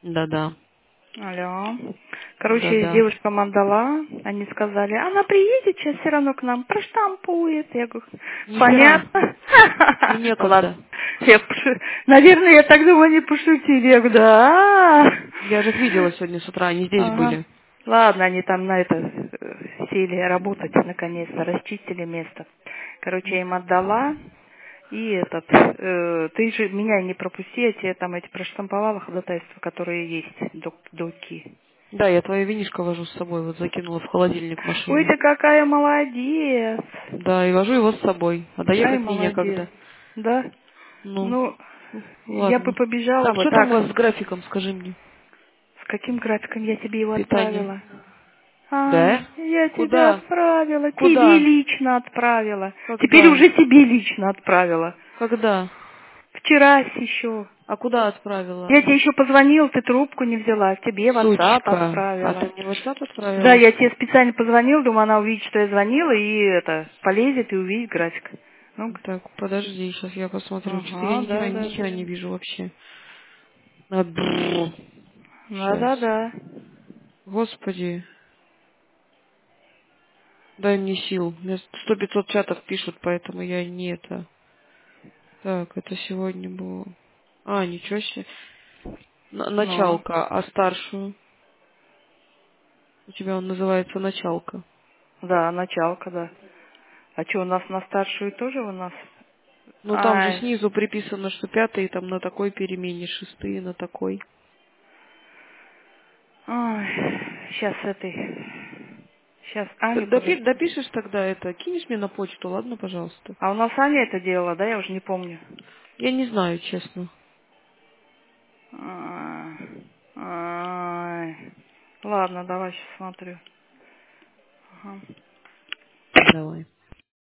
Да-да. Алло. Короче, я Да-да. девушкам отдала, они сказали, она приедет сейчас все равно к нам, проштампует. Я говорю, Нихера. понятно. И Ладно. некогда. Наверное, я так думаю, не пошутили. Я говорю, да. Я же их видела сегодня с утра, они здесь Ага. были. Ладно, они там на это сели работать, наконец-то, расчистили место. Короче, я им отдала. И ты же меня не пропусти, я тебе там эти проштамповала ходатайства, которые есть, доки. Да, я твое винишко вожу с собой, вот закинула в холодильник в Ой, машине. ты какая молодец. Да, и вожу его с собой. А Ай, доехать мне молодец. некогда. Да? Ну, Ну, я бы ладно. побежала Так, бы. что там у Так, вас с графиком, скажи мне? с каким графиком я тебе его Питание. отправила? Ай, Да? я тебе Куда? отправила. Тебе Куда? лично отправила. Теперь Когда? уже тебе лично отправила. Когда? Вчера еще. А куда отправила? Я тебе еще позвонила, ты трубку не взяла. Тебе WhatsApp Сучка. А ты отправила. мне в WhatsApp Да, отправила? я тебе специально позвонила, думаю, она увидит, что я звонила, и полезет и увидит график. Ну, Так, подожди, сейчас я посмотрю. Что-то я ага, да, да. нихера не вижу вообще. Сейчас. Да. Господи, дай мне сил. Мне 100-500 чатов пишут, поэтому я не это. Так, это сегодня было. А, ничего себе. Ну, Началка. А старшую? У тебя он называется началка. да, началка, да. А что, у нас на старшую тоже у нас? Ну там же Ай, снизу приписано, что пятые там на такой перемене, шестые на такой. сейчас сейчас Аню подожди. Допишешь тогда это, кинешь мне на почту, ладно, пожалуйста? А у нас Аня это делала, да, я уже не помню. Я не знаю, честно. Ай, ай. Ладно, давай сейчас смотрю. Ага. Давай.